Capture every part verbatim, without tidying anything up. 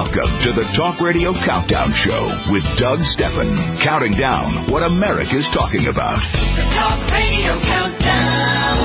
Welcome to the Talk Radio Countdown Show with Doug Stephan, counting down what America's talking about. The Talk Radio Countdown.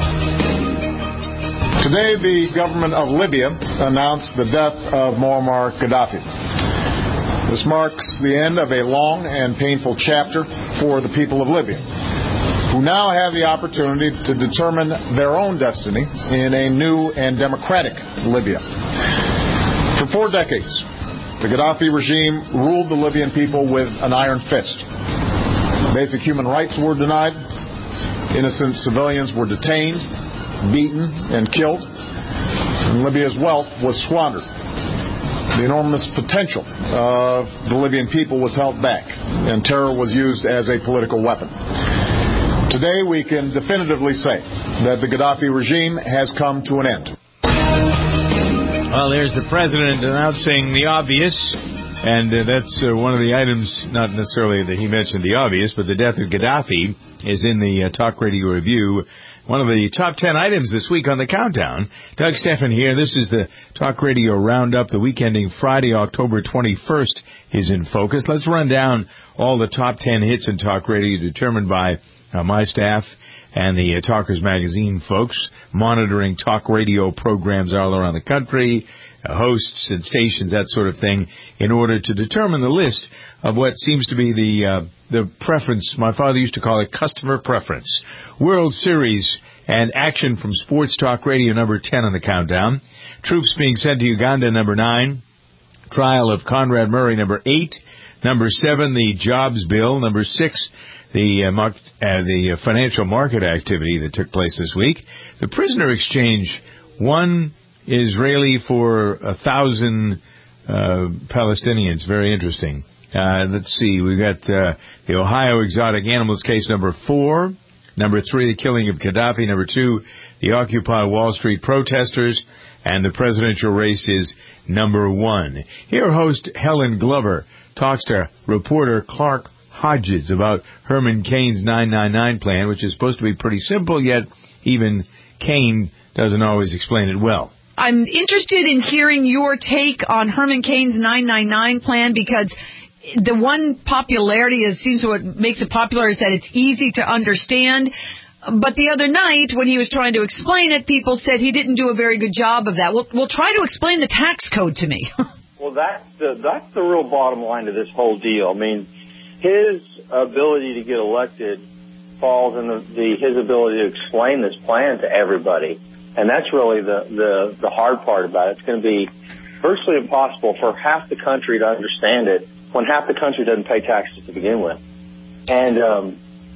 Today, the government of Libya announced the death of Muammar Gaddafi. This marks the end of a long and painful chapter for the people of Libya, who now have the opportunity to determine their own destiny in a new and democratic Libya. For four decades, the Gaddafi regime ruled the Libyan people with an iron fist. Basic human rights were denied. Innocent civilians were detained, beaten, and killed. And Libya's wealth was squandered. The enormous potential of the Libyan people was held back, and terror was used as a political weapon. Today, we can definitively say that the Gaddafi regime has come to an end. Well, there's the president announcing the obvious, and uh, that's uh, one of the items, not necessarily that he mentioned the obvious, but the death of Gaddafi is in the uh, Talk Radio Review, one of the top ten items this week on the countdown. Doug Stephan here. This is the Talk Radio Roundup. The week ending Friday, October twenty-first is in focus. Let's run down all the top ten hits in Talk Radio determined by uh, my staff and the uh, Talkers Magazine folks, monitoring talk radio programs all around the country, uh, hosts and stations, that sort of thing, in order to determine the list of what seems to be the uh, the preference. My father used to call it customer preference. World Series and action from Sports Talk Radio, number ten on the countdown. Troops being sent to Uganda, number nine. Trial of Conrad Murray, number eight. Number seven, the Jobs Bill. Number six, the uh, mar- uh, the uh, financial market activity that took place this week. The prisoner exchange, one Israeli for a thousand uh, Palestinians. Very interesting. Uh, let's see, we've got uh, the Ohio exotic animals case, number four. Number three, the killing of Gaddafi. Number two, the Occupy Wall Street protesters. And the presidential race is number one. Here, host Helen Glover talks to reporter Clark Hodges about Herman Cain's nine nine nine plan, which is supposed to be pretty simple, yet even Cain doesn't always explain it well. I'm interested in hearing your take on Herman Cain's nine nine nine plan, because the one popularity, it seems what makes it popular, is that it's easy to understand. But the other night, when he was trying to explain it, people said he didn't do a very good job of that. Well, we'll try to explain the tax code to me. Well, that's the, that's the real bottom line to this whole deal. I mean, his ability to get elected falls in the, the his ability to explain this plan to everybody. And that's really the, the, the hard part about it. It's going to be virtually impossible for half the country to understand it when half the country doesn't pay taxes to begin with. And um,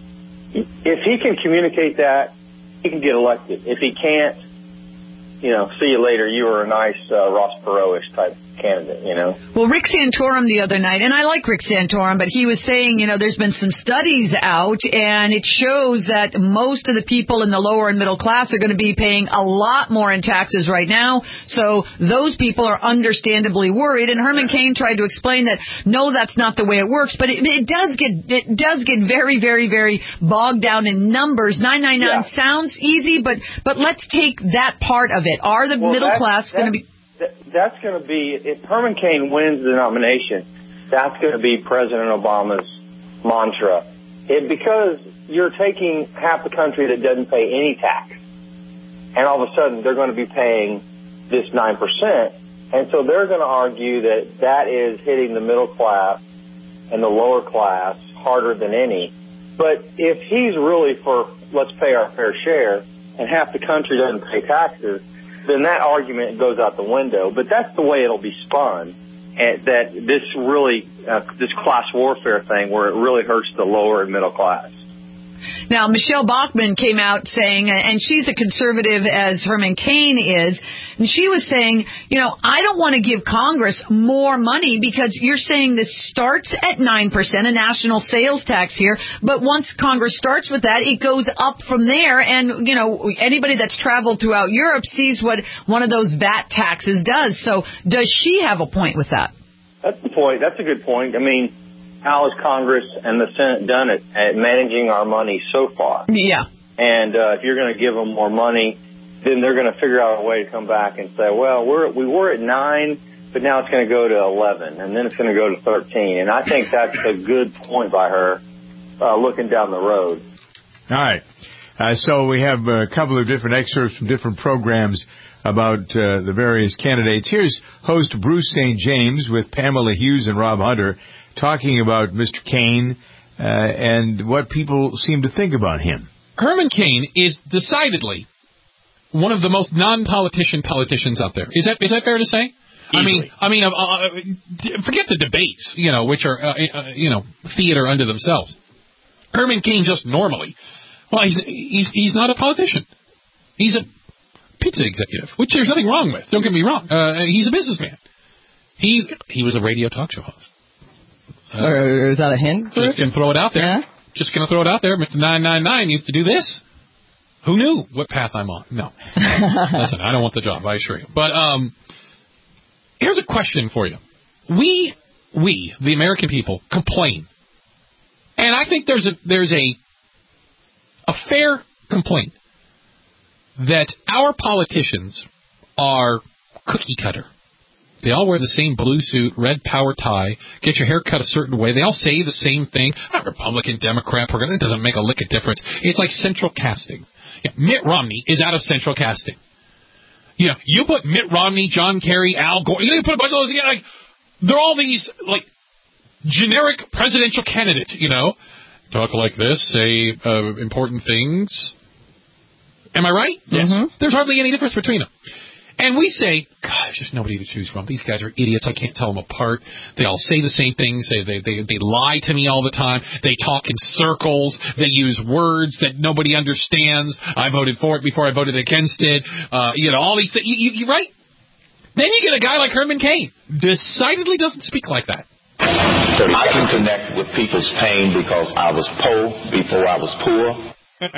if he can communicate that, he can get elected. If he can't, you know, see you later, you were a nice uh, Ross Perot-ish type candidate, you know. Well, Rick Santorum the other night, and I like Rick Santorum, but he was saying, you know, there's been some studies out, and it shows that most of the people in the lower and middle class are going to be paying a lot more in taxes right now, so those people are understandably worried. And Herman Cain tried to explain that, no, that's not the way it works, but it, it does get it does get very, very, very bogged down in numbers. nine nine nine yeah. sounds easy, but but let's take that part of it. Are the well, middle class going to be... That's going to be, if Herman Cain wins the nomination, that's going to be President Obama's mantra. It, because you're taking half the country that doesn't pay any tax, and all of a sudden they're going to be paying this nine percent, and so they're going to argue that that is hitting the middle class and the lower class harder than any. But if he's really for let's pay our fair share, and half the country doesn't pay taxes, then that argument goes out the window. But that's the way it'll be spun, and that this really, uh, this class warfare thing where it really hurts the lower and middle class. Now, Michelle Bachmann came out saying, and she's a conservative as Herman Cain is, and she was saying, you know, I don't want to give Congress more money because you're saying this starts at nine percent, a national sales tax here, but once Congress starts with that, it goes up from there, and, you know, anybody that's traveled throughout Europe sees what one of those V A T taxes does. So does she have a point with that? That's the point. That's a good point. I mean, how has Congress and the Senate done it at managing our money so far? Yeah. And uh, if you're going to give them more money, then they're going to figure out a way to come back and say, well, we're, we were at nine, but now it's going to go to eleven, and then it's going to go to thirteen. And I think that's a good point by her, uh, looking down the road. All right. Uh, so we have a couple of different excerpts from different programs about uh, the various candidates. Here's host Bruce Saint James with Pamela Hughes and Rob Hunter talking about Mister Cain uh, and what people seem to think about him. Herman Cain is decidedly one of the most non-politician politicians out there. Is that is that fair to say? Easily. I mean, I mean, uh, uh, forget the debates, you know, which are uh, uh, you know theater unto themselves. Herman Cain just normally, well, he's he's he's not a politician. He's a pizza executive, which there's nothing wrong with. Don't get me wrong. Uh, he's a businessman. He he was a radio talk show host. Uh, or is that a hint? Just gonna throw it out there. Yeah. Just gonna throw it out there. Mister nine nine nine used to do this. Who knew what path I'm on? No. Listen, I don't want the job, I assure you. But um, here's a question for you. We, we, the American people, complain. And I think there's a there's a a fair complaint that our politicians are cookie cutter. They all wear the same blue suit, red power tie, get your hair cut a certain way. They all say the same thing. Not Republican, Democrat, Progressive. It doesn't make a lick of difference. It's like central casting. Yeah, Mitt Romney is out of central casting. You know, you put Mitt Romney, John Kerry, Al Gore, you know, you put a bunch of those together, like, they're all these, like, generic presidential candidates, you know. Talk like this, say uh, important things. Am I right? Yes. Mm-hmm. There's hardly any difference between them. And we say, God, there's just nobody to choose from. These guys are idiots. I can't tell them apart. They all say the same things. They, they, they, they lie to me all the time. They talk in circles. They use words that nobody understands. I voted for it before I voted against it. Uh, you know, all these things. You, you, you right? Then you get a guy like Herman Cain. Decidedly doesn't speak like that. I can connect with people's pain because I was poor before I was poor.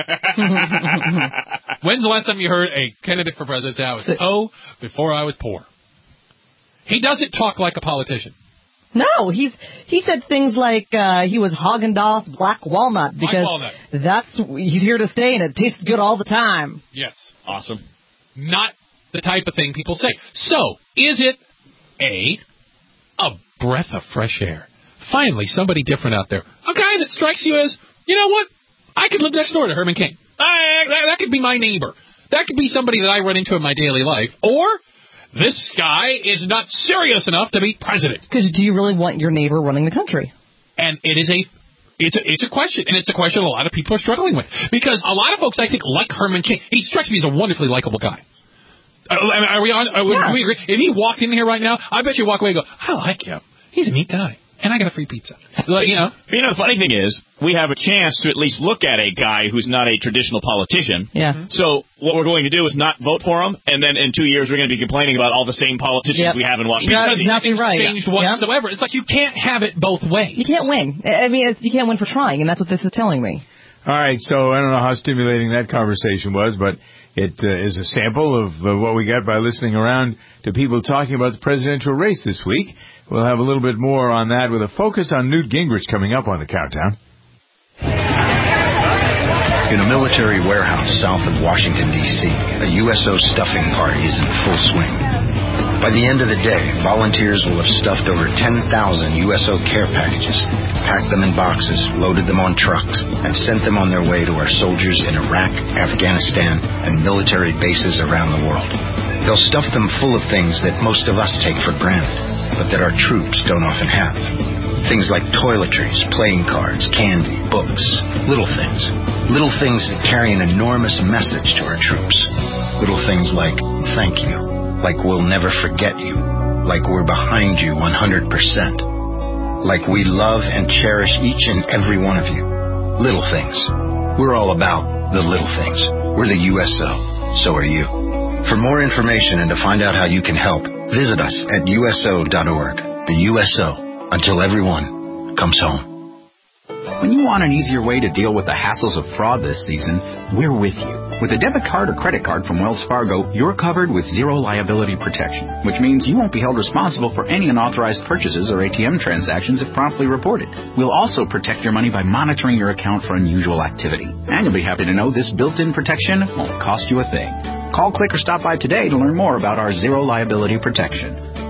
When's the last time you heard a candidate for president say I was poor before I was poor? He doesn't talk like a politician. No, he's he said things like uh, he was Haagen-Dazs Black Walnut because Walnut. that's he's here to stay and it tastes good all the time. Yes, awesome. Not the type of thing people say. So, is it a a breath of fresh air? Finally, somebody different out there. A guy that strikes you as, you know what? I could live next door to Herman Cain. I, that, that could be my neighbor. That could be somebody that I run into in my daily life. Or, this guy is not serious enough to be president. Because do you really want your neighbor running the country? And it is a, it's a, it's a question. And it's a question a lot of people are struggling with. Because a lot of folks, I think, like Herman Cain. He strikes me as a wonderfully likable guy. Are we on? Are we, yeah. do we agree? If he walked in here right now, I bet you walk away and go, I like him. He's a neat guy. And I got a free pizza. Like, you know. You know, the funny thing is, we have a chance to at least look at a guy who's not a traditional politician. Yeah. So what we're going to do is not vote for him, and then in two years we're going to be complaining about all the same politicians yep. we have in Washington. Because exactly nothing's right. changed whatsoever. Yep. It's like you can't have it both ways. You can't win. I mean, you can't win for trying, and that's what this is telling me. All right, so I don't know how stimulating that conversation was, but it uh, is a sample of uh, what we got by listening around to people talking about the presidential race this week. We'll have a little bit more on that with a focus on Newt Gingrich coming up on the countdown. In a military warehouse south of Washington, D C, a U S O stuffing party is in full swing. By the end of the day, volunteers will have stuffed over ten thousand U S O care packages, packed them in boxes, loaded them on trucks, and sent them on their way to our soldiers in Iraq, Afghanistan, and military bases around the world. They'll stuff them full of things that most of us take for granted, but that our troops don't often have. Things like toiletries, playing cards, candy, books, little things. Little things that carry an enormous message to our troops. Little things like, thank you, like we'll never forget you, like we're behind you one hundred percent, like we love and cherish each and every one of you. Little things. We're all about the little things. We're the U S O. So are you. For more information and to find out how you can help, visit us at U S O dot org. The U S O, until everyone comes home. When you want an easier way to deal with the hassles of fraud this season, we're with you. With a debit card or credit card from Wells Fargo, you're covered with zero liability protection, which means you won't be held responsible for any unauthorized purchases or A T M transactions if promptly reported. We'll also protect your money by monitoring your account for unusual activity. And you'll be happy to know this built-in protection won't cost you a thing. Call, click, or stop by today to learn more about our zero liability protection.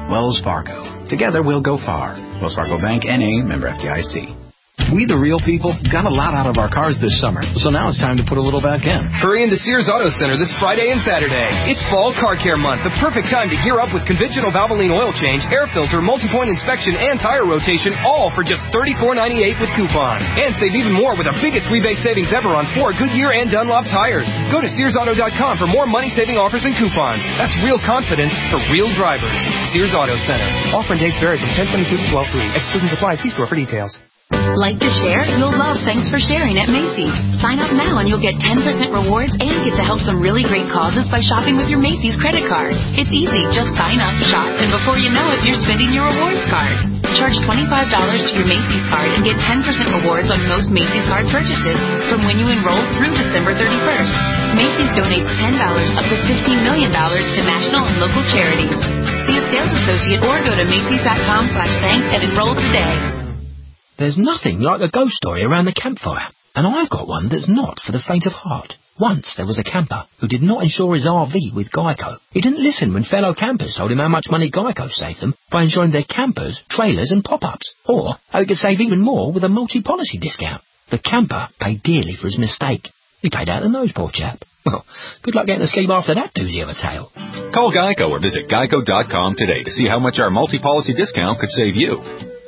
Wells Fargo. Together we'll go far. Wells Fargo Bank, N A, member F D I C. We, the real people, got a lot out of our cars this summer, so now it's time to put a little back in. Hurry into Sears Auto Center this Friday and Saturday. It's Fall Car Care Month, the perfect time to gear up with conventional Valvoline oil change, air filter, multi-point inspection, and tire rotation, all for just thirty-four ninety-eight with coupon. And save even more with the biggest rebate savings ever on Ford, Goodyear, and Dunlop tires. Go to Sears Auto dot com for more money-saving offers and coupons. That's real confidence for real drivers. Sears Auto Center. Offer and dates vary from ten twenty-two to twelve three. Exclusions apply. See store for details. Like to share? You'll love Thanks for Sharing at Macy's. Sign up now and you'll get ten percent rewards and get to help some really great causes by shopping with your Macy's credit card. It's easy. Just sign up, shop, and before you know it, you're spending your rewards card. Charge twenty-five dollars to your Macy's card and get ten percent rewards on most Macy's card purchases from when you enroll through December thirty-first. Macy's donates ten dollars up to fifteen million dollars to national and local charities. See a sales associate or go to Macy's.com slash thanks and enroll today. There's nothing like a ghost story around the campfire, and I've got one that's not for the faint of heart. Once there was a camper who did not insure his R V with Geico. He didn't listen when fellow campers told him how much money Geico saved them by insuring their campers, trailers and pop-ups, or how he could save even more with a multi-policy discount. The camper paid dearly for his mistake. He paid out the nose, poor chap. Well, good luck getting to sleep after that doozy of a tale. Call Geico or visit geico dot com today to see how much our multi-policy discount could save you.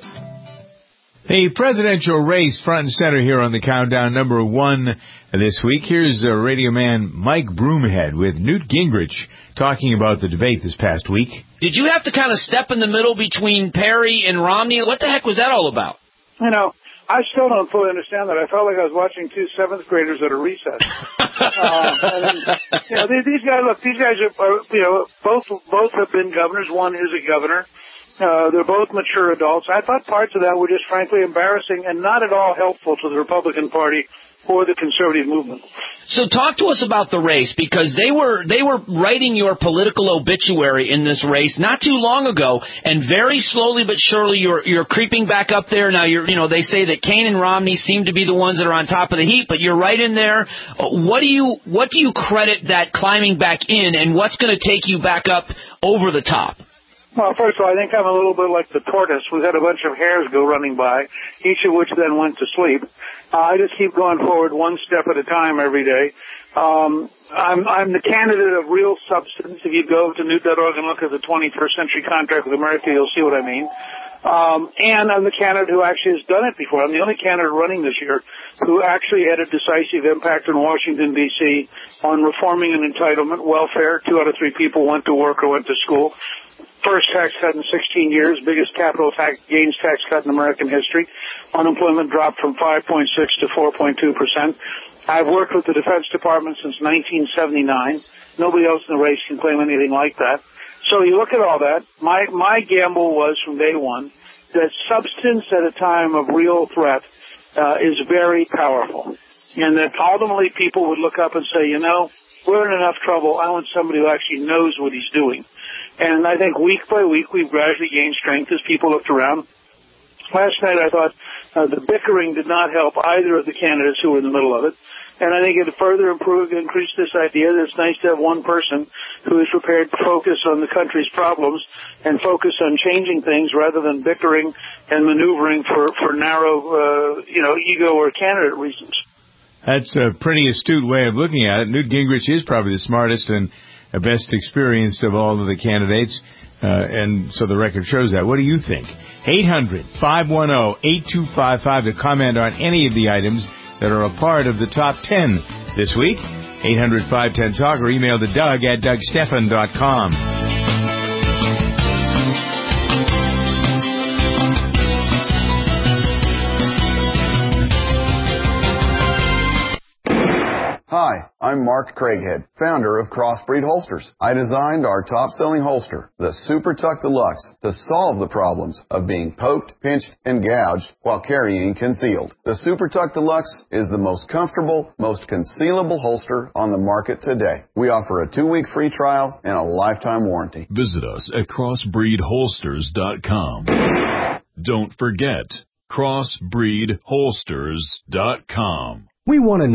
The presidential race front and center here on the countdown, number one this week. Here's uh, radio man Mike Broomhead with Newt Gingrich talking about the debate this past week. Did you have to kind of step in the middle between Perry and Romney? What the heck was that all about? You know, I still don't fully understand that. I felt like I was watching two seventh graders at a recess. uh, and, you know, these, these guys, look, these guys are, are, you know, both both have been governors. One is a governor. Uh, they're both mature adults. I thought parts of that were just frankly embarrassing and not at all helpful to the Republican Party or the conservative movement. So talk to us about the race, because they were they were writing your political obituary in this race not too long ago, and very slowly but surely you're you're creeping back up there. Now you're you know they say that Kaine and Romney seem to be the ones that are on top of the heap, but you're right in there. What do you what do you credit that climbing back in, and what's going to take you back up over the top? Well, first of all, I think I'm a little bit like the tortoise. We've had a bunch of hares go running by, each of which then went to sleep. Uh, I just keep going forward one step at a time every day. Um, I'm, I'm the candidate of real substance. If you go to newt dot org and look at the twenty-first century contract with America, you'll see what I mean. Um, and I'm the candidate who actually has done it before. I'm the only candidate running this year who actually had a decisive impact in Washington, D C on reforming an entitlement, welfare. Two out of three people went to work or went to school. First tax cut in sixteen years, biggest capital tax gains tax cut in American history. Unemployment dropped from five point six to four point two percent. I've worked with the Defense Department since nineteen seventy-nine. Nobody else in the race can claim anything like that. So you look at all that. My, my gamble was from day one that substance at a time of real threat uh, is very powerful. And that ultimately people would look up and say, you know, we're in enough trouble. I want somebody who actually knows what he's doing. And I think week by week we've gradually gained strength as people looked around. Last night I thought uh, the bickering did not help either of the candidates who were in the middle of it. And I think it further improved, increased this idea that it's nice to have one person who is prepared to focus on the country's problems and focus on changing things rather than bickering and maneuvering for, for narrow, uh, you know, ego or candidate reasons. That's a pretty astute way of looking at it. Newt Gingrich is probably the smartest and best experienced of all of the candidates, uh, and so the record shows that. What do you think? eight hundred, five one zero, eight two five five to comment on any of the items that are a part of the top ten this week. eight hundred, five ten, talk or email to Doug at doug stephan dot com. Hi, I'm Mark Craighead, founder of Crossbreed Holsters. I designed our top-selling holster, the Super Tuck Deluxe, to solve the problems of being poked, pinched, and gouged while carrying concealed. The Super Tuck Deluxe is the most comfortable, most concealable holster on the market today. We offer a two-week free trial and a lifetime warranty. Visit us at crossbreed holsters dot com. Don't forget, crossbreed holsters dot com. We want to know,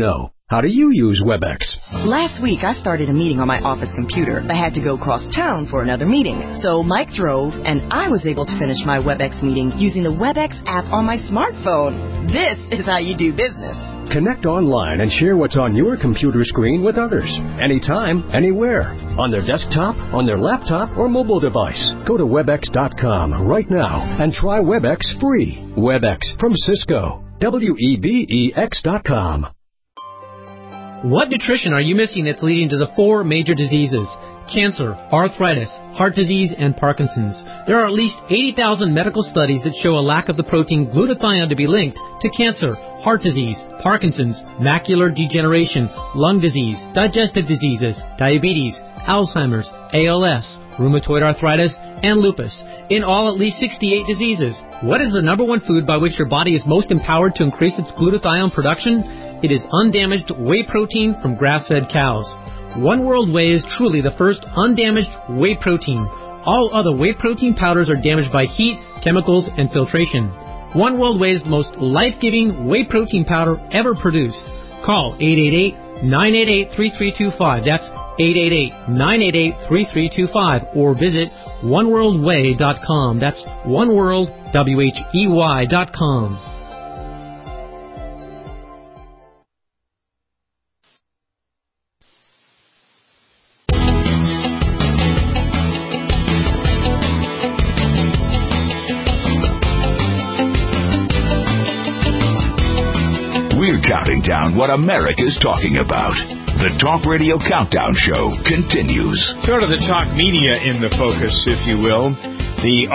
How do you use WebEx? Last week, I started a meeting on my office computer. I had to go cross town for another meeting. So Mike drove, and I was able to finish my WebEx meeting using the WebEx app on my smartphone. This is how you do business. Connect online and share what's on your computer screen with others. Anytime, anywhere. On their desktop, on their laptop, or mobile device. Go to webex dot com right now and try WebEx free. WebEx from Cisco. W E B E X dot com. What nutrition are you missing that's leading to the four major diseases? Cancer, arthritis, heart disease, and Parkinson's. There are at least eighty thousand medical studies that show a lack of the protein glutathione to be linked to cancer, heart disease, Parkinson's, macular degeneration, lung disease, digestive diseases, diabetes, Alzheimer's, A L S, rheumatoid arthritis, and lupus. In all, at least sixty-eight diseases. What is the number one food by which your body is most empowered to increase its glutathione production? It is undamaged whey protein from grass-fed cows. One World Whey is truly the first undamaged whey protein. All other whey protein powders are damaged by heat, chemicals, and filtration. One World Whey is the most life-giving whey protein powder ever produced. Call eight eight eight, nine eight eight, three three two five. That's eight eight eight, nine eight eight, three three two five. Or visit one world whey dot com. That's oneworld, W H E Y dot com. We're counting down what America's talking about. The Talk Radio Countdown Show continues. Sort of the talk media in the focus, if you will. The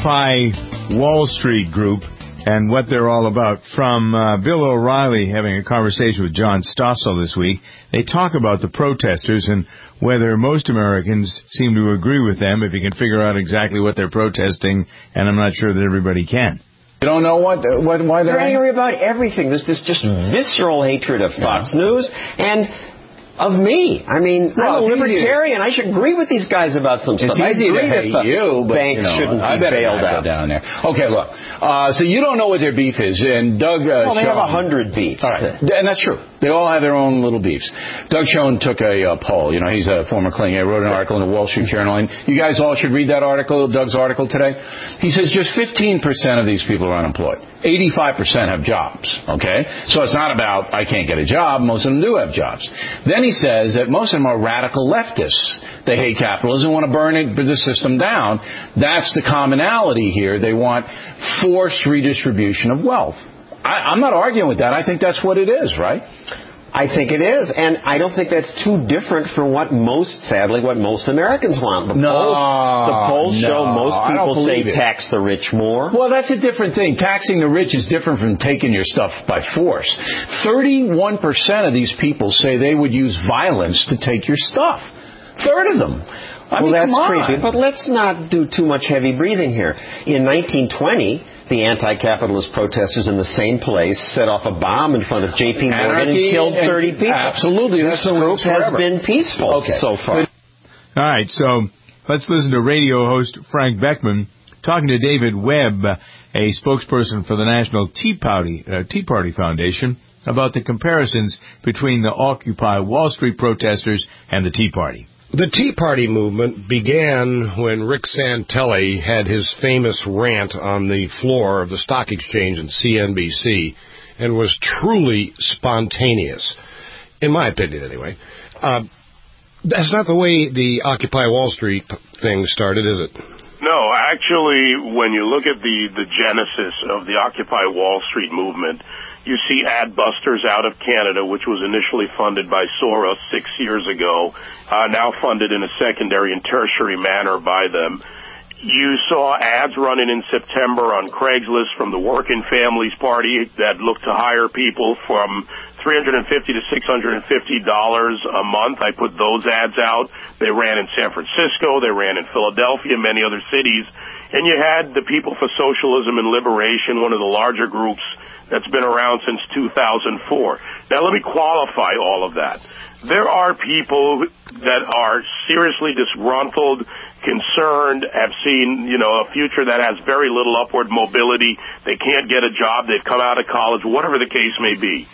Occupy Wall Street group and what they're all about. From uh, Bill O'Reilly having a conversation with John Stossel this week, they talk about the protesters and whether most Americans seem to agree with them if you can figure out exactly what they're protesting, and I'm not sure that everybody can. You don't know what, what why they're, they're angry about everything. There's this just visceral hatred of Fox yeah. News and of me. I mean, well, I'm a libertarian. I should agree with these guys about some stuff. It's easy to hate you, but banks you know, shouldn't I be better bailed out down there. Okay, look. Uh, so you don't know what their beef is, and Doug. Uh, well, they Schoen, have a hundred beefs. All right, and that's true. They all have their own little beefs. Doug Schoen took a uh, poll. You know, he's a former Kling. He wrote an article in the Wall Street Journal. And you guys all should read that article, Doug's article today. He says just fifteen percent of these people are unemployed. eighty-five percent have jobs. Okay, so it's not about I can't get a job. Most of them do have jobs. Then he says that most of them are radical leftists. They hate capitalism, want to burn it, the system down. That's the commonality here. They want forced redistribution of wealth. I, I'm not arguing with that. I think that's what it is, right? I think it is, and I don't think that's too different from what most, sadly, what most Americans want. The no, polls, the polls no, show most people say it. tax the rich more. Well, that's a different thing. Taxing the rich is different from taking your stuff by force. thirty-one percent of these people say they would use violence to take your stuff. Third of them. I well, mean, that's come on. creepy, but let's not do too much heavy breathing here. In nineteen twenty, the anti-capitalist protesters in the same place set off a bomb in front of J P Morgan and killed thirty people. Absolutely. This group has been peaceful okay. so far. All right, so let's listen to radio host Frank Beckman talking to David Webb, a spokesperson for the National Tea Party, uh, Tea Party Foundation, about the comparisons between the Occupy Wall Street protesters and the Tea Party. The Tea Party movement began when Rick Santelli had his famous rant on the floor of the stock exchange in C N B C and was truly spontaneous, in my opinion anyway. Uh, that's not the way the Occupy Wall Street thing started, is it? No, actually, when you look at the, the genesis of the Occupy Wall Street movement, you see Adbusters out of Canada, which was initially funded by Soros six years ago, uh, now funded in a secondary and tertiary manner by them. You saw ads running in September on Craigslist from the Working Families Party that looked to hire people from three hundred fifty dollars to six hundred fifty dollars a month. I put those ads out. They ran in San Francisco. They ran in Philadelphia, many other cities. And you had the People for Socialism and Liberation, one of the larger groups that's been around since two thousand four. Now, let me qualify all of that. There are people that are seriously disgruntled, concerned, have seen, you know, a future that has very little upward mobility. They can't get a job. They've come out of college, whatever the case may be.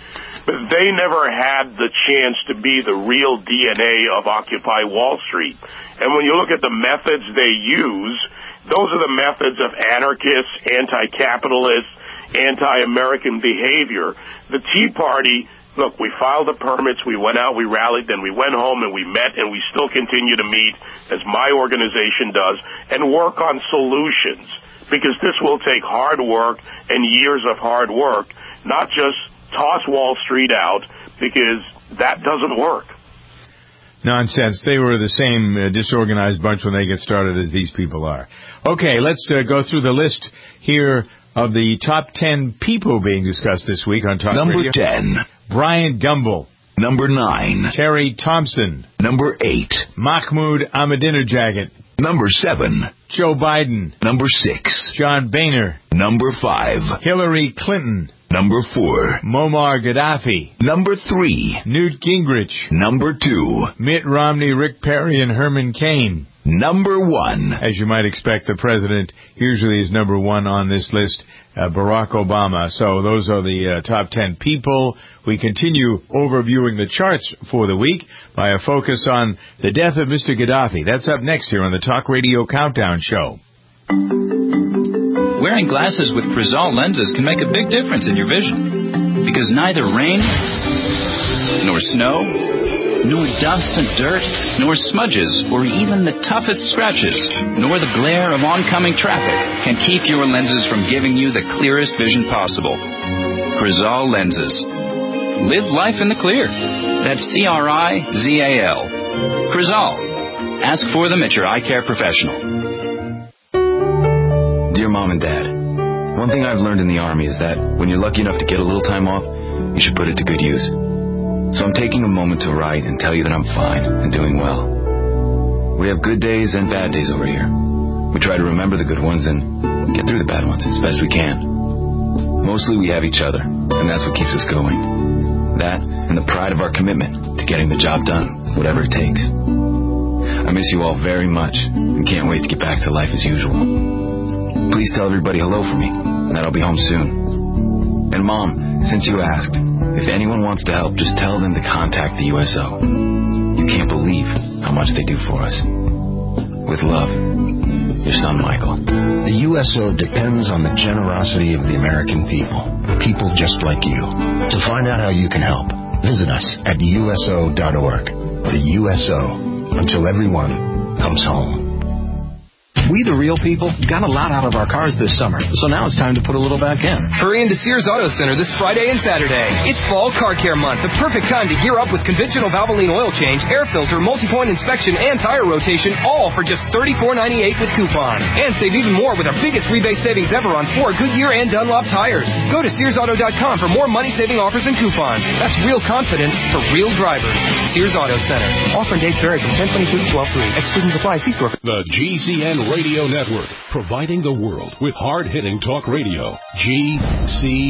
but they never had the chance to be the real D N A of Occupy Wall Street. And when you look at the methods they use, those are the methods of anarchists, anti-capitalists, anti-American behavior. The Tea Party, look, we filed the permits, we went out, we rallied, then we went home and we met, and we still continue to meet, as my organization does, and work on solutions. Because this will take hard work and years of hard work, not just toss Wall Street out, because that doesn't work. Nonsense. They were the same uh, disorganized bunch when they get started as these people are. Okay, let's uh, go through the list here of the top ten people being discussed this week on Talk Number Radio. ten. Brian Gumbel. Number nine. Terry Thompson. Number eight. Mahmoud Ahmadinejad. Number seven. Joe Biden. Number six. John Boehner. Number five. Hillary Clinton. Number four. Muammar Gaddafi. Number three. Newt Gingrich. Number two. Mitt Romney, Rick Perry, and Herman Cain. Number one. As you might expect, the president usually is number one on this list, uh, Barack Obama. So those are the uh, top ten people. We continue overviewing the charts for the week by a focus on the death of Mister Gaddafi. That's up next here on the Talk Radio Countdown Show. Wearing glasses with Crizal lenses can make a big difference in your vision. Because neither rain, nor snow, nor dust and dirt, nor smudges, or even the toughest scratches, nor the glare of oncoming traffic can keep your lenses from giving you the clearest vision possible. Crizal lenses. Live life in the clear. That's C R I Z A L. Crizal. Ask for them at your eye care professional. Dear Mom and Dad, one thing I've learned in the Army is that when you're lucky enough to get a little time off, you should put it to good use. So I'm taking a moment to write and tell you that I'm fine and doing well. We have good days and bad days over here. We try to remember the good ones and get through the bad ones as best we can. Mostly we have each other, and that's what keeps us going. That and the pride of our commitment to getting the job done, whatever it takes. I miss you all very much and can't wait to get back to life as usual. Please tell everybody hello for me, and that I'll be home soon. And Mom, since you asked, if anyone wants to help, just tell them to contact the U S O. You can't believe how much they do for us. With love, your son, Michael. The U S O depends on the generosity of the American people, people just like you. To find out how you can help, visit us at U S O dot org. The U S O, until everyone comes home. We, the real people, got a lot out of our cars this summer, so now it's time to put a little back in. Hurry into Sears Auto Center this Friday and Saturday. It's Fall Car Care Month, the perfect time to gear up with conventional Valvoline oil change, air filter, multi-point inspection, and tire rotation, all for just thirty-four ninety-eight with coupon. And save even more with our biggest rebate savings ever on Ford, Goodyear, and Dunlop tires. Go to Sears Auto dot com for more money-saving offers and coupons. That's real confidence for real drivers. Sears Auto Center. Offer and dates vary from ten twenty-two to twelve three. Exclusions apply. See store. The G C N Radio Network, providing the world with hard-hitting talk radio. G C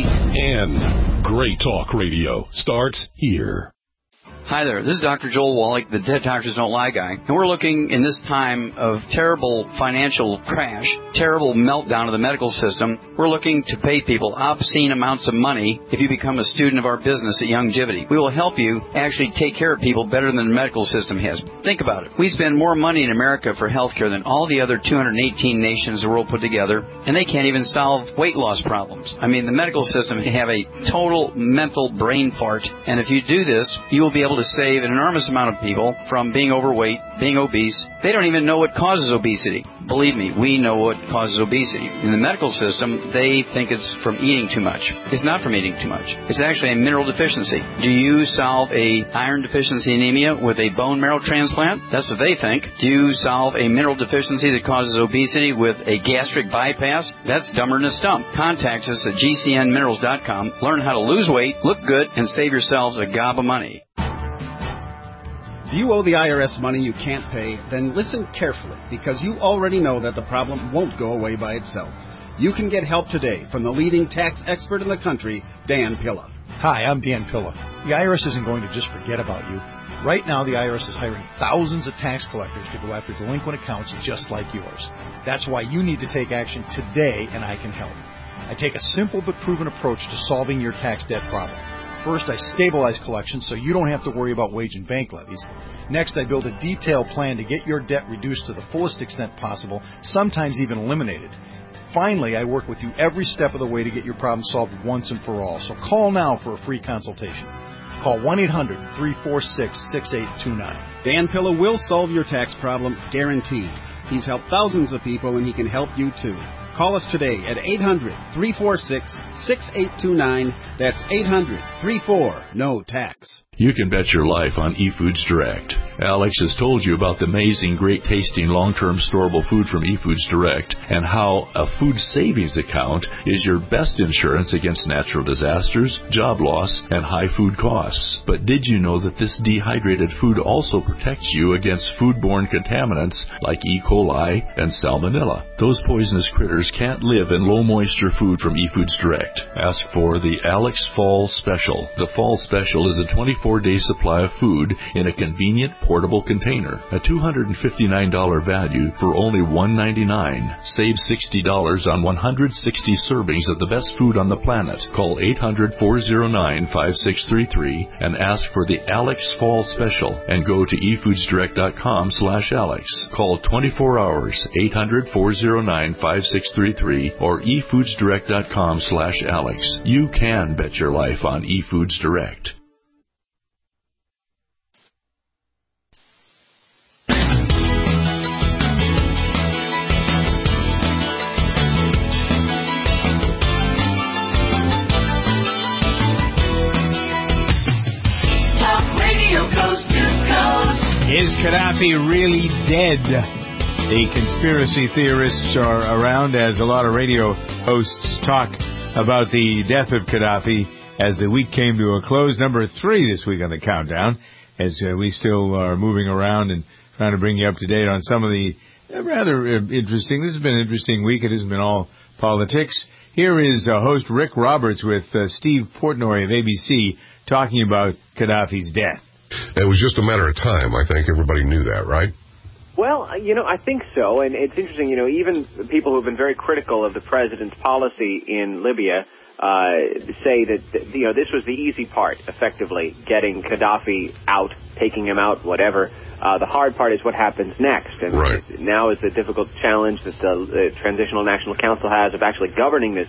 N. Great talk radio starts here. Hi there, this is Doctor Joel Wallach, the Dead Doctors Don't Lie guy, and we're looking in this time of terrible financial crash, terrible meltdown of the medical system. We're looking to pay people obscene amounts of money if you become a student of our business at Youngevity. We will help you actually take care of people better than the medical system has. Think about it. We spend more money in America for health care than all the other two hundred eighteen nations of the world put together, and they can't even solve weight loss problems. I mean, the medical system can have a total mental brain fart, and if you do this, you will be able to save an enormous amount of people from being overweight, being obese. They don't even know what causes obesity. Believe me, we know what causes obesity. In the medical system, they think it's from eating too much. It's not from eating too much. It's actually a mineral deficiency. Do you solve a iron deficiency anemia with a bone marrow transplant? That's what they think. Do you solve a mineral deficiency that causes obesity with a gastric bypass? That's dumber than a stump. Contact us at G C N minerals dot com. Learn how to lose weight, look good, and save yourselves a gob of money. If you owe the I R S money you can't pay, then listen carefully, because you already know that the problem won't go away by itself. You can get help today from the leading tax expert in the country, Dan Pilla. Hi, I'm Dan Pilla. The I R S isn't going to just forget about you. Right now, the I R S is hiring thousands of tax collectors to go after delinquent accounts just like yours. That's why you need to take action today, and I can help. I take a simple but proven approach to solving your tax debt problem. First, I stabilize collections so you don't have to worry about wage and bank levies. Next, I build a detailed plan to get your debt reduced to the fullest extent possible, sometimes even eliminated. Finally, I work with you every step of the way to get your problem solved once and for all. So call now for a free consultation. Call one eight hundred three four six six eight two nine. Dan Pilla will solve your tax problem, guaranteed. He's helped thousands of people, and he can help you too. Call us today at eight hundred three four six six eight two nine. That's eight hundred three four no tax. You can bet your life on eFoods Direct. Alex has told you about the amazing, great-tasting, long-term storable food from eFoods Direct and how a food savings account is your best insurance against natural disasters, job loss, and high food costs. But did you know that this dehydrated food also protects you against foodborne contaminants like E. coli and salmonella? Those poisonous critters can't live in low-moisture food from eFoods Direct. Ask for the Alex Fall Special. The Fall Special is a twenty-four day supply of food in a convenient portable container. A two hundred fifty-nine dollars value for only one hundred ninety-nine dollars. Save sixty dollars on one hundred sixty servings of the best food on the planet. Call eight hundred four oh nine five six three three and ask for the Alex Fall Special and go to e foods direct dot com slash Alex. Call twenty-four hours, eight hundred four oh nine five six three three or e foods direct dot com slash Alex. You can bet your life on eFoods Direct. Is Gaddafi really dead? The conspiracy theorists are around as a lot of radio hosts talk about the death of Gaddafi as the week came to a close. Number three this week on the countdown, as uh, we still are moving around and trying to bring you up to date on some of the uh, rather interesting. This has been an interesting week. It hasn't been all politics. Here is uh, host Rick Roberts with uh, Steve Portnoy of A B C talking about Gaddafi's death. It was just a matter of time. I think everybody knew that, right? Well, you know, I think so. And it's interesting, you know, even people who have been very critical of the president's policy in Libya uh, say that, you know, this was the easy part, effectively, getting Gaddafi out, taking him out, whatever. Uh, the hard part is what happens next. And right. now is the difficult challenge that the uh, Transitional National Council has of actually governing this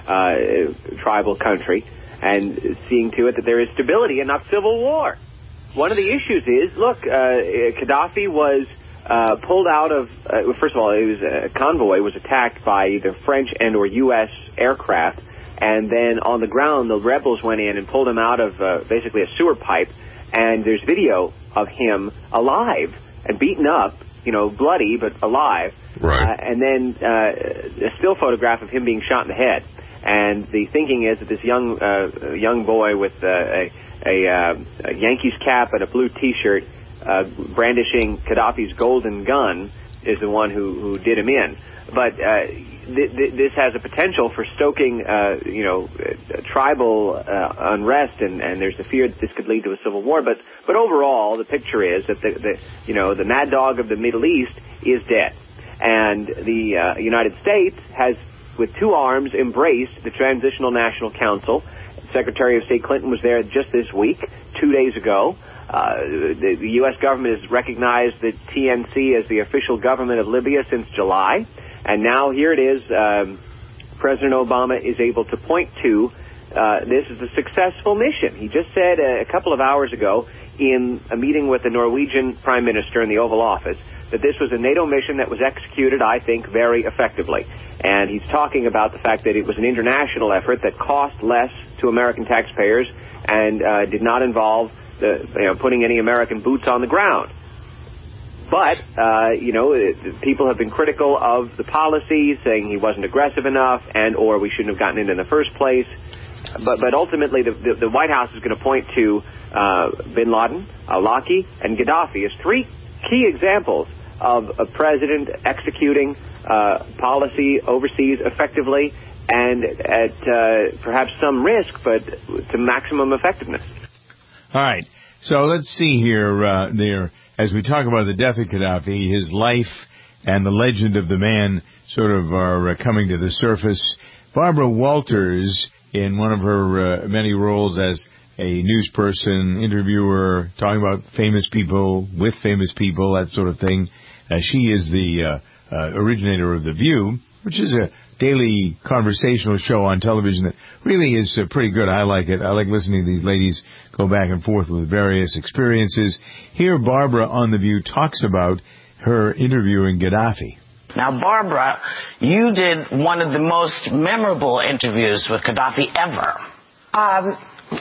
uh, tribal country and seeing to it that there is stability and not civil war. One of the issues is, look, uh, Gaddafi was uh, pulled out of, uh, first of all, it was a convoy was attacked by either French and or U S aircraft, and then on the ground, the rebels went in and pulled him out of uh, basically a sewer pipe, and there's video of him alive and beaten up, you know, bloody, but alive, right. uh, and then uh, a still photograph of him being shot in the head. And the thinking is that this young uh, young boy with uh, a A, uh, a Yankees cap and a blue T-shirt, uh, brandishing Gaddafi's golden gun, is the one who, who did him in. But uh, th- th- this has a potential for stoking, uh, you know, uh, tribal uh, unrest, and, and there's the fear that this could lead to a civil war. But but overall, the picture is that the, the you know the mad dog of the Middle East is dead, and the uh, United States has, with two arms, embraced the Transitional National Council. Secretary of State Clinton was there just this week, two days ago. Uh, the, the U S government has recognized the T N C as the official government of Libya since July. And now here it is, um, President Obama is able to point to uh, this is a successful mission. He just said a, a couple of hours ago in a meeting with the Norwegian Prime Minister in the Oval Office that this was a NATO mission that was executed, I think, very effectively. And he's talking about the fact that it was an international effort that cost less to American taxpayers and uh, did not involve the, you know, putting any American boots on the ground. But, uh, you know, it, people have been critical of the policy, saying he wasn't aggressive enough and or we shouldn't have gotten in in the first place. But, but ultimately, the, the, the White House is going to point to uh, bin Laden, al-Awlaki, and Gaddafi as three key examples of a president executing uh, policy overseas effectively and at uh, perhaps some risk, but to maximum effectiveness. All right. So let's see here, uh, there, as we talk about the death of Gaddafi, his life and the legend of the man sort of are uh, coming to the surface. Barbara Walters, in one of her uh, many roles as a news person, interviewer, talking about famous people, with famous people, that sort of thing. Uh, she is the uh, uh, originator of The View, which is a daily conversational show on television that really is uh, pretty good. I like it. I like listening to these ladies go back and forth with various experiences. Here, Barbara on The View talks about her interviewing Gaddafi. Now, Barbara, you did one of the most memorable interviews with Gaddafi ever. Um,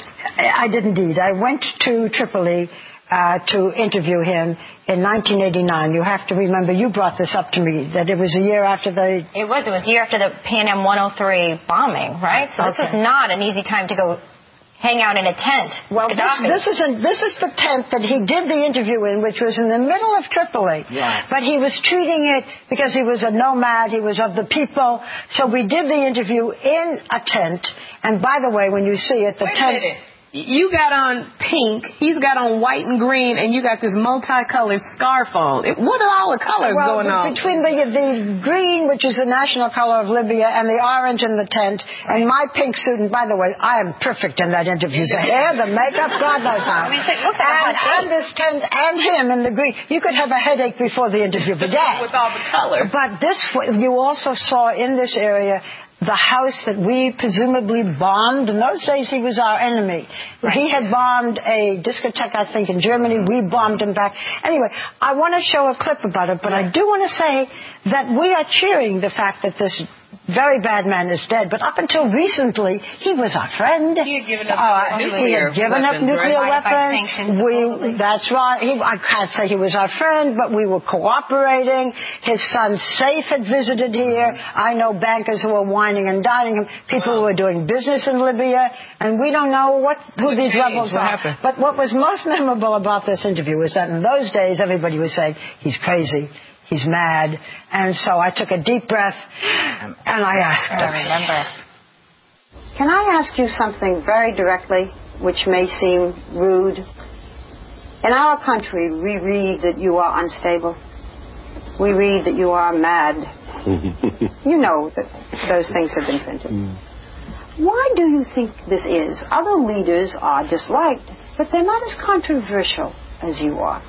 I did indeed. I went to Tripoli uh, to interview him in nineteen eighty-nine. You have to remember, you brought this up to me, that it was a year after the... It was. It was a year after the Pan Am one oh three bombing, right? So okay. This was not an easy time to go hang out in a tent. Well, this, this, is a, this is the tent that he did the interview in, which was in the middle of Tripoli. Yeah. But he was treating it, because he was a nomad, he was of the people, so we did the interview in a tent. And by the way, when you see it, the Wait tent... a minute. You got on pink, he's got on white and green, and you got this multicolored scarf on. It, what are all the colors well, going on? Between the, the green, which is the national color of Libya, and the orange in the tent, and my pink suit, and by the way, I am perfect in that interview. The hair, the makeup, God knows how. I mean, look at and, and this tent, and him in the green. You could have a headache before the interview began. With all the colors. But this, you also saw in this area the house that we presumably bombed. In those days, he was our enemy. Right. He had bombed a discotheque, I think, in Germany. We bombed him back. Anyway, I want to show a clip about it, but I do want to say that we are cheering the fact that this very bad man is dead. But up until recently, he was our friend. He had given up uh, nuclear He had given weapons, up nuclear right? weapons. We, that's right. He, I can't say he was our friend, but we were cooperating. His son Saif had visited here. I know bankers who were whining and dining him, people wow. who were doing business in Libya, and we don't know what who what these changed? rebels what are. Happened? But what was most memorable about this interview was that in those days, everybody was saying, he's crazy. He's mad. And so I took a deep breath, and I asked him. I remember. Can I ask you something very directly, which may seem rude? In our country, we read that you are unstable. We read that you are mad. You know that those things have been printed. Why do you think this is? Other leaders are disliked, but they're not as controversial as you are.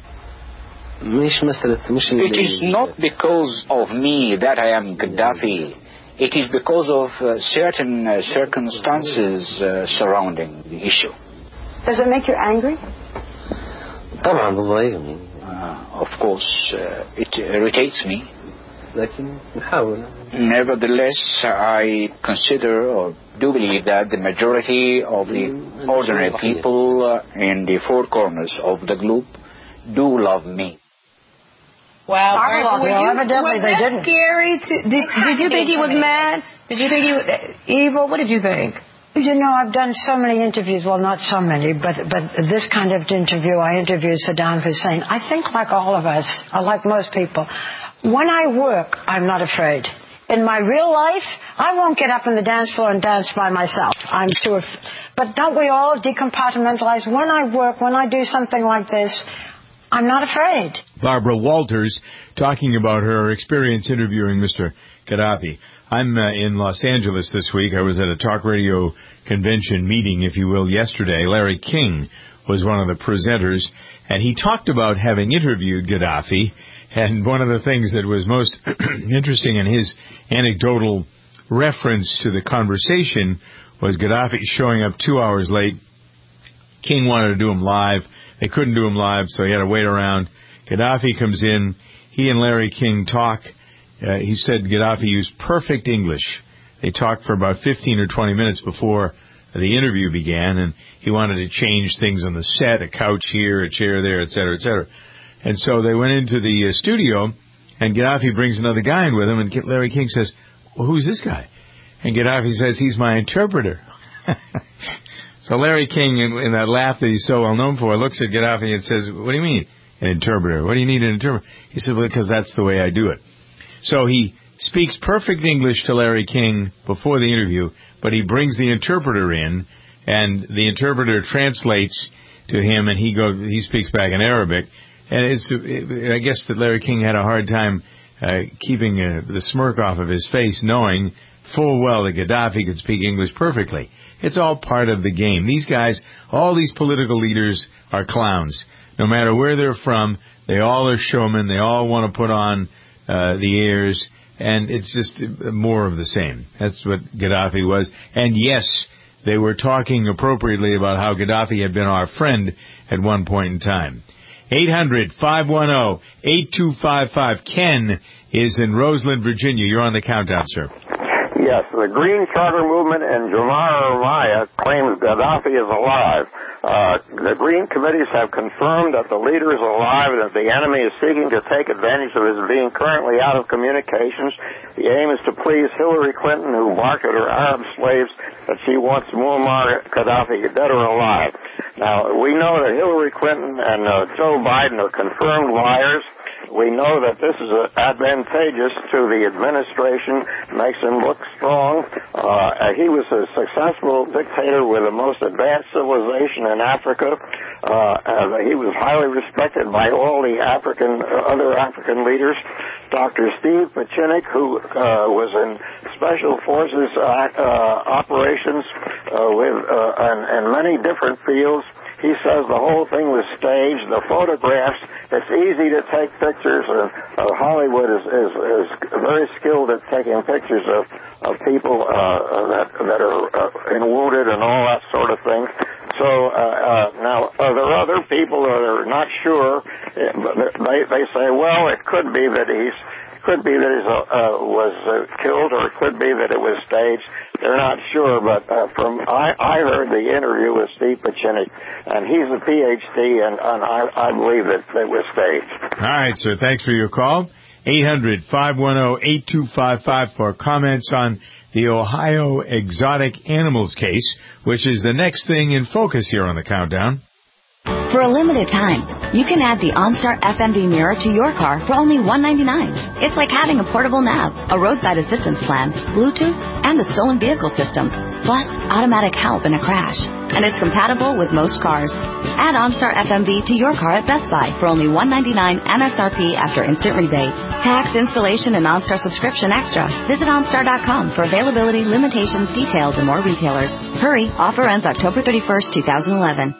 It is not because of me that I am Gaddafi. It is because of uh, certain uh, circumstances uh, surrounding the issue. Does it make you angry? Uh, of course, uh, it irritates me. Nevertheless, I consider or do believe that the majority of the ordinary people uh, in the four corners of the globe do love me. Wow, well, well, evidently was they that didn't. Scary? To, did, did you think he was mad? Did you think he was evil? What did you think? You know, I've done so many interviews. Well, not so many, but but this kind of interview, I interviewed Saddam Hussein. I think, like all of us, or like most people, when I work, I'm not afraid. In my real life, I won't get up on the dance floor and dance by myself. I'm too. Af- but don't we all decompartmentalize? When I work, when I do something like this, I'm not afraid. Barbara Walters talking about her experience interviewing Mister Gaddafi. I'm uh, in Los Angeles this week. I was at a talk radio convention meeting, if you will, yesterday. Larry King was one of the presenters, and he talked about having interviewed Gaddafi, and one of the things that was most interesting in his anecdotal reference to the conversation was Gaddafi showing up two hours late. King wanted to do him live. They couldn't do him live, so he had to wait around. Gaddafi comes in. He and Larry King talk. Uh, he said Gaddafi used perfect English. They talked for about fifteen or twenty minutes before the interview began, and he wanted to change things on the set, a couch here, a chair there, et cetera, et cetera. And so they went into the uh, studio, and Gaddafi brings another guy in with him, and Larry King says, well, who's this guy? And Gaddafi says, he's my interpreter. So Larry King, in, in that laugh that he's so well known for, looks at Gaddafi and says, what do you mean, an interpreter? What do you need an interpreter? He said, well, because that's the way I do it. So he speaks perfect English to Larry King before the interview, but he brings the interpreter in, and the interpreter translates to him, and he goes, he speaks back in Arabic. And it's, I guess that Larry King had a hard time uh, keeping uh, the smirk off of his face, knowing full well that Gaddafi could speak English perfectly. It's all part of the game. These guys, all these political leaders are clowns. No matter where they're from, they all are showmen. They all want to put on uh, the airs, and it's just more of the same. That's what Gaddafi was. And yes, they were talking appropriately about how Gaddafi had been our friend at one point in time. eight hundred, five one zero, eight two five five. Ken is in Roseland, Virginia. You're on the countdown, sir. Yes, the Green Charter Movement in Jamahiriya claims Gaddafi is alive. Uh, the Green Committees have confirmed that the leader is alive and that the enemy is seeking to take advantage of his being currently out of communications. The aim is to please Hillary Clinton, who marketed her Arab slaves that she wants Muammar Gaddafi dead or alive. Now, we know that Hillary Clinton and uh, Joe Biden are confirmed liars. We know that this is advantageous to the administration, makes him look strong. Uh, he was a successful dictator with the most advanced civilization in Africa. Uh, and he was highly respected by all the African, uh, other African leaders. Doctor Steve Pachinik, who uh, was in Special Forces uh, uh, operations uh, with uh, in, in many different fields, he says the whole thing was staged. The photographs, it's easy to take pictures, and uh, Hollywood is, is, is very skilled at taking pictures of, of people uh, that, that are uh, wounded and all that sort of thing. So uh, uh, now, uh, there are other people that are not sure. They, they say, well, it could be that he's could be that he uh, was uh, killed, or it could be that it was staged. They're not sure, but uh, from I, I heard the interview with Steve Pachinik, and he's a P H D, and, and I, I believe that it was staged. All right, sir. Thanks for your call. eight hundred, five one zero, eight two five five for comments on the Ohio exotic animals case, which is the next thing in focus here on the countdown. For a limited time, you can add the OnStar F M V mirror to your car for only one hundred ninety-nine dollars. It's like having a portable nav, a roadside assistance plan, Bluetooth, and a stolen vehicle system, plus automatic help in a crash. And it's compatible with most cars. Add OnStar F M V to your car at Best Buy for only one hundred ninety-nine dollars M S R P after instant rebate. Tax, installation, and OnStar subscription extra. Visit OnStar dot com for availability, limitations, details, and more retailers. Hurry, offer ends October thirty-first, twenty eleven.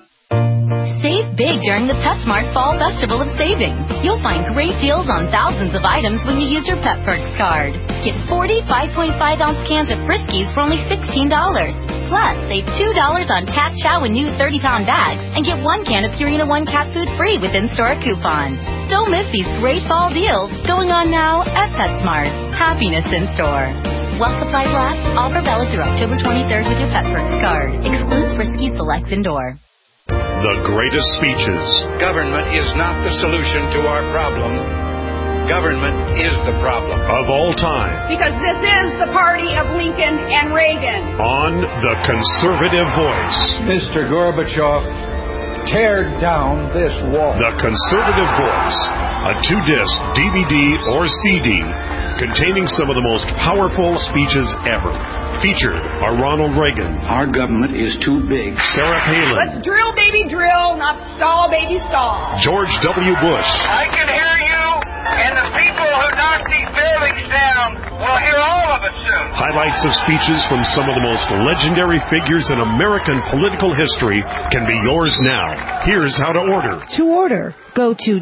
Save big during the PetSmart Fall Festival of Savings. You'll find great deals on thousands of items when you use your Pet Perks card. Get forty five point five ounce cans of Friskies for only sixteen dollars. Plus, save two dollars on Cat Chow and new thirty pound bags, and get one can of Purina One cat food free with in-store coupons. Don't miss these great fall deals going on now at PetSmart. Happiness in store. While supplies last, offer valid through October twenty-third with your Pet Perks card. Excludes Friskies Selects Indoor. The greatest speeches. Government is not the solution to our problem. Government is the problem. Of all time. Because this is the party of Lincoln and Reagan. On The Conservative Voice. Mister Gorbachev, tear down this wall. The Conservative Voice. A two-disc D V D or C D containing some of the most powerful speeches ever. Featured are Ronald Reagan. Our government is too big. Sarah Palin. Let's drill, baby, drill, not stall, baby, stall. George W. Bush. I can hear you, and the people who knock these buildings down will hear all of us soon. Highlights of speeches from some of the most legendary figures in American political history can be yours now. Here's how to order. To order, go to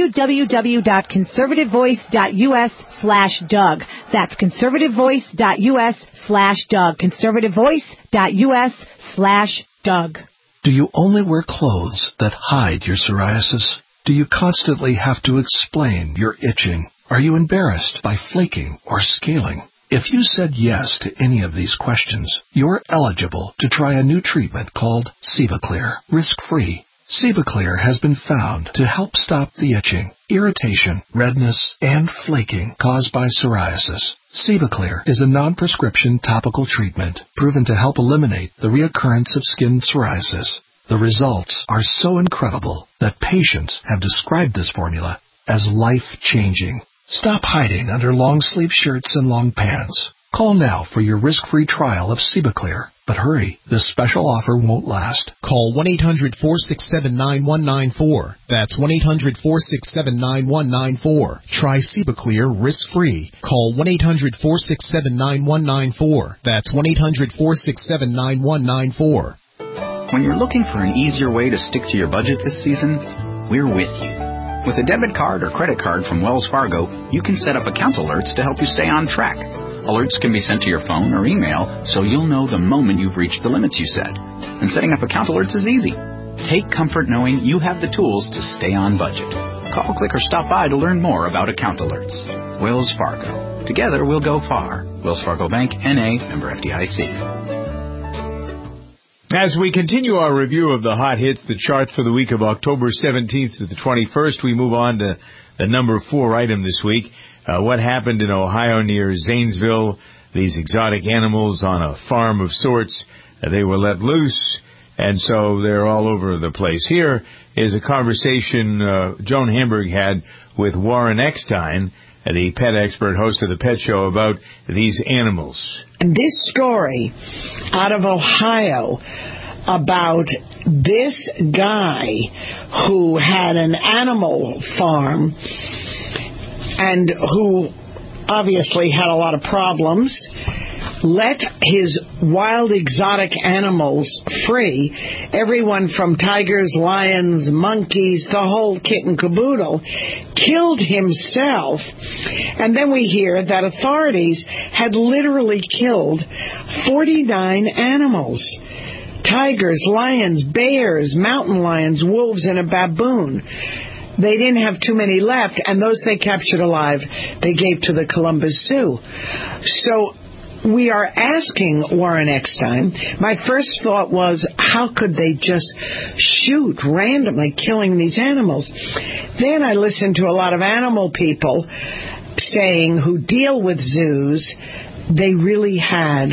www.conservativevoice.us slash Doug. That's conservativevoice.us slash Doug. conservativevoice.us slash Doug. Do you only wear clothes that hide your psoriasis? Do you constantly have to explain your itching? Are you embarrassed by flaking or scaling? If you said yes to any of these questions, you're eligible to try a new treatment called Cevaclear, risk-free. Cevaclear has been found to help stop the itching, irritation, redness, and flaking caused by psoriasis. Cevaclear is a non-prescription topical treatment proven to help eliminate the reoccurrence of skin psoriasis. The results are so incredible that patients have described this formula as life-changing. Stop hiding under long-sleeve shirts and long pants. Call now for your risk-free trial of Cevaclear. But hurry, this special offer won't last. Call one eight hundred, four six seven, nine one nine four. That's one eight hundred, four six seven, nine one nine four. Try SebaClear risk-free. Call one eight hundred, four six seven, nine one nine four. That's one eight hundred, four six seven, nine one nine four. When you're looking for an easier way to stick to your budget this season, we're with you. With a debit card or credit card from Wells Fargo, you can set up account alerts to help you stay on track. Alerts can be sent to your phone or email, so you'll know the moment you've reached the limits you set. And setting up account alerts is easy. Take comfort knowing you have the tools to stay on budget. Call, click, or stop by to learn more about account alerts. Wells Fargo. Together we'll go far. Wells Fargo Bank, N A, member F D I C. As we continue our review of the hot hits, the chart for the week of October seventeenth to the twenty-first, we move on to the number four item this week. Uh, what happened in Ohio near Zanesville? These exotic animals on a farm of sorts, uh, they were let loose, and so they're all over the place. Here is a conversation uh, Joan Hamburg had with Warren Eckstein, uh, the pet expert, host of the Pet Show, about these animals. And this story out of Ohio about this guy who had an animal farm and who obviously had a lot of problems, let his wild exotic animals free, everyone from tigers, lions, monkeys, the whole kit and caboodle, killed himself. And then we hear that authorities had literally killed forty-nine animals. Tigers, lions, bears, mountain lions, wolves, and a baboon. They didn't have too many left, and those they captured alive, they gave to the Columbus Zoo. So we are asking Warren Eckstein. My first thought was, how could they just shoot randomly, killing these animals? Then I listened to a lot of animal people saying, who deal with zoos, they really had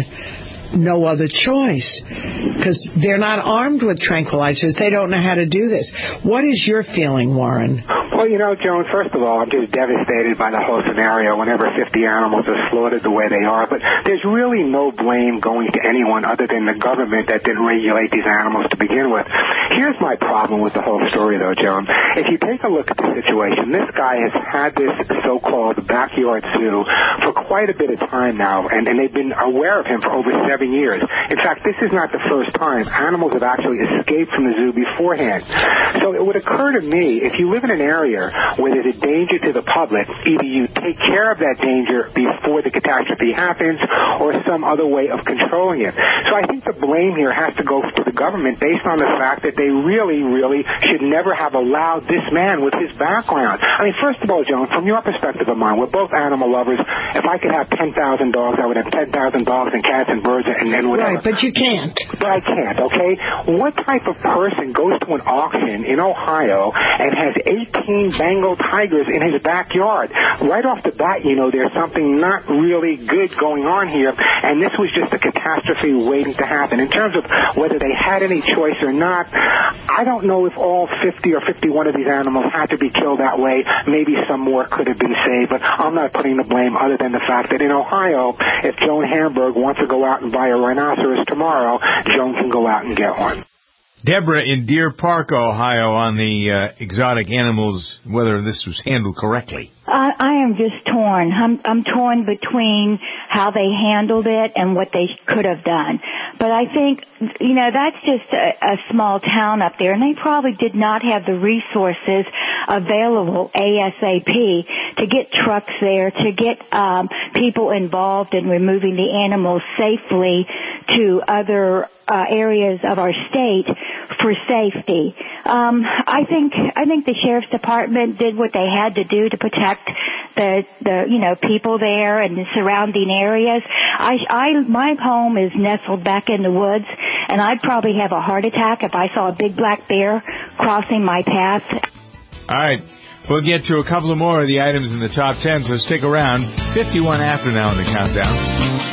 no other choice, because they're not armed with tranquilizers. They don't know how to do this. What is your feeling, Warren? Well, you know, Joan, first of all, I'm just devastated by the whole scenario whenever fifty animals are slaughtered the way they are. But there's really no blame going to anyone other than the government that didn't regulate these animals to begin with. Here's my problem with the whole story, though, Joan. If you take a look at the situation, this guy has had this so-called backyard zoo for quite a bit of time now, and, and they've been aware of him for over seven years. In fact, this is not the first time. Animals have actually escaped from the zoo beforehand. So it would occur to me, if you live in an area where there's a danger to the public, either you take care of that danger before the catastrophe happens or some other way of controlling it. So I think the blame here has to go to the government based on the fact that they really, really should never have allowed this man with his background. I mean, first of all, Joan, from your perspective of mine, we're both animal lovers. If I could have ten thousand dogs, I would have ten thousand dogs and cats and birds and, and whatever. Right, but you can't. But I can't, okay? What type of person goes to an auction in Ohio and has eighteen Bengal tigers in his backyard? Right off the bat, you know, there's something not really good going on here, and this was just a catastrophe waiting to happen. In terms of whether they had any choice or not, I don't know if all fifty or fifty-one of these animals had to be killed that way. Maybe some more could have been saved, but I'm not putting the blame other than the fact that in Ohio, if Joan Hamburg wants to go out and buy a rhinoceros tomorrow, Joan can go out and get one. Deborah in Deer Park, Ohio, on the uh, exotic animals, whether this was handled correctly. I, I am just torn. I'm, I'm torn between how they handled it and what they could have done. But I think, you know, that's just a, a small town up there, and they probably did not have the resources available ASAP to get trucks there, to get um, people involved in removing the animals safely to other uh, areas of our state for safety. Um, I think I think the sheriff's department did what they had to do to protect the the you know people there and the surrounding areas. I I my home is nestled back in the woods, and I'd probably have a heart attack if I saw a big black bear crossing my path. All right. We'll get to a couple of more of the items in the top ten, so stick around. fifty-one after now in the countdown.